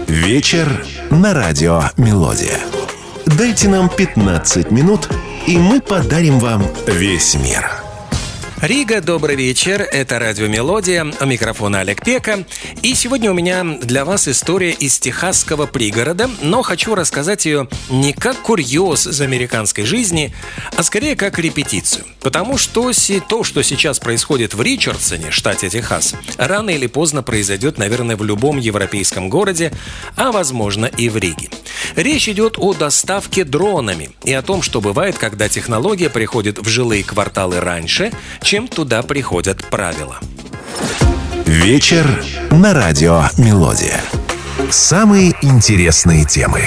Вечер на радио «Мелодия». Дайте нам 15 минут, и мы подарим вам весь мир. Рига, добрый вечер. Это радио «Мелодия». У микрофона Олег Пека. И сегодня у меня для вас история из техасского пригорода, но хочу рассказать ее не как курьез из американской жизни, а скорее как репетицию. Потому что то, что сейчас происходит в Ричардсоне, штате Техас, рано или поздно произойдет, наверное, в любом европейском городе, а возможно и в Риге. Речь идет о доставке дронами и о том, что бывает, когда технология приходит в жилые кварталы раньше, чем туда приходят правила. Вечер на радио «Мелодия». Самые интересные темы.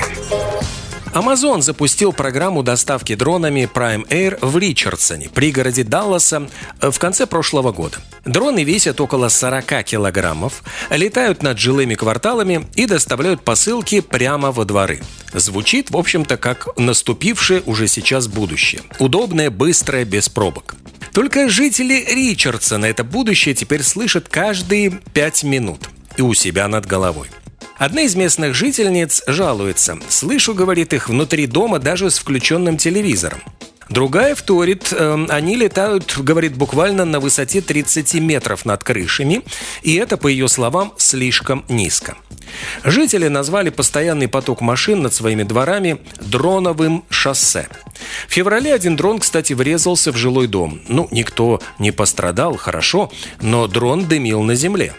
Amazon запустил программу доставки дронами Prime Air в Ричардсоне, пригороде Далласа, в конце прошлого года. Дроны весят около 40 килограммов, летают над жилыми кварталами и доставляют посылки прямо во дворы. Звучит, в общем-то, как наступившее уже сейчас будущее. Удобное, быстрое, без пробок. Только жители Ричардсона это будущее теперь слышат каждые 5 минут и у себя над головой. Одна из местных жительниц жалуется. Слышу, говорит, их внутри дома даже с включенным телевизором. Другая вторит, они летают, говорит, буквально на высоте 30 метров над крышами, и это, по ее словам, слишком низко. Жители назвали постоянный поток машин над своими дворами дроновым шоссе. В феврале один дрон, кстати, врезался в жилой дом. Никто не пострадал, хорошо, но дрон дымил на земле.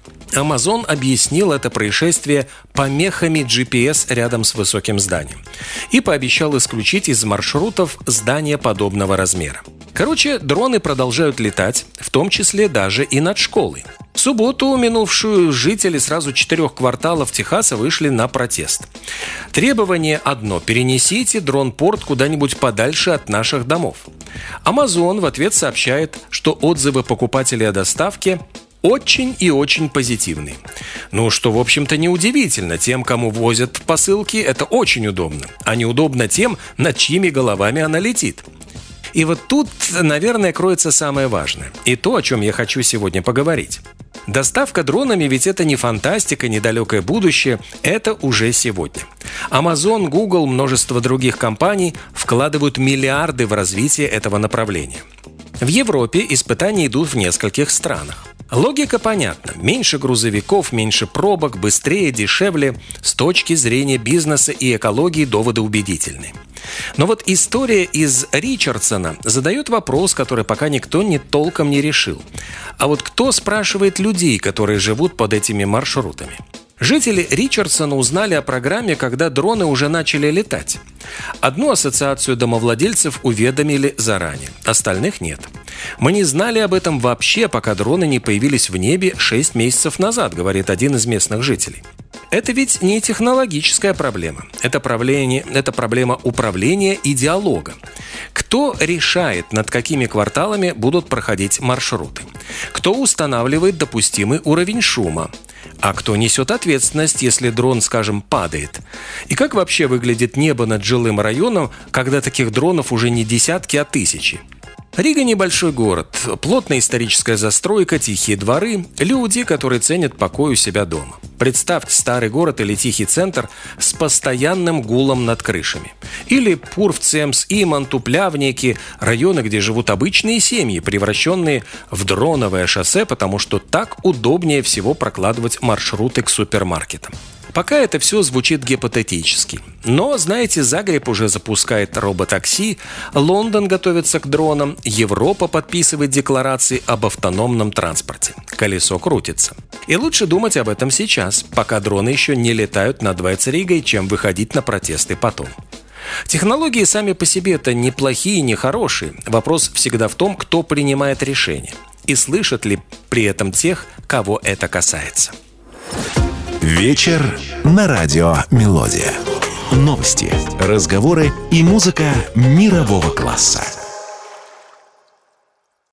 Amazon объяснил это происшествие помехами GPS рядом с высоким зданием и пообещал исключить из маршрутов здания подобного размера. Короче, дроны продолжают летать, в том числе даже и над школой. В субботу минувшую жители сразу 4 кварталов Техаса вышли на протест. Требование одно – перенесите дрон-порт куда-нибудь подальше от наших домов. Amazon в ответ сообщает, что отзывы покупателей о доставке очень и очень позитивный. Что, в общем-то, неудивительно. Тем, кому возят посылки, это очень удобно. А неудобно тем, над чьими головами она летит. И вот тут, наверное, кроется самое важное. И то, о чем я хочу сегодня поговорить. Доставка дронами ведь это не фантастика, недалекое будущее. Это уже сегодня. Amazon, Google, множество других компаний вкладывают миллиарды в развитие этого направления. В Европе испытания идут в нескольких странах. Логика понятна. Меньше грузовиков, меньше пробок, быстрее, дешевле. С точки зрения бизнеса и экологии доводы убедительны. Но вот история из Ричардсона задает вопрос, который пока никто толком не решил. А вот кто спрашивает людей, которые живут под этими маршрутами? Жители Ричардсона узнали о программе, когда дроны уже начали летать. Одну ассоциацию домовладельцев уведомили заранее, остальных нет. Мы не знали об этом вообще, пока дроны не появились в небе 6 месяцев назад, говорит один из местных жителей. Это ведь не технологическая проблема. Это проблема управления и диалога. Кто решает, над какими кварталами будут проходить маршруты? Кто устанавливает допустимый уровень шума? А кто несет ответственность, если дрон, скажем, падает? И как вообще выглядит небо над жилым районом, когда таких дронов уже не десятки, а тысячи? Рига – небольшой город, плотная историческая застройка, тихие дворы, люди, которые ценят покой у себя дома. Представьте старый город или тихий центр с постоянным гулом над крышами. Или Пурвцемс, Иманту, Плявники – районы, где живут обычные семьи, превращенные в дроновое шоссе, потому что так удобнее всего прокладывать маршруты к супермаркетам. Пока это все звучит гипотетически. Но, знаете, Загреб уже запускает роботакси, Лондон готовится к дронам, Европа подписывает декларации об автономном транспорте. Колесо крутится. И лучше думать об этом сейчас, пока дроны еще не летают над Вайцригой, чем выходить на протесты потом. Технологии сами по себе-то не плохие, не хорошие. Вопрос всегда в том, кто принимает решения. И слышат ли при этом тех, кого это касается. Вечер на радио «Мелодия». Новости, разговоры и музыка мирового класса.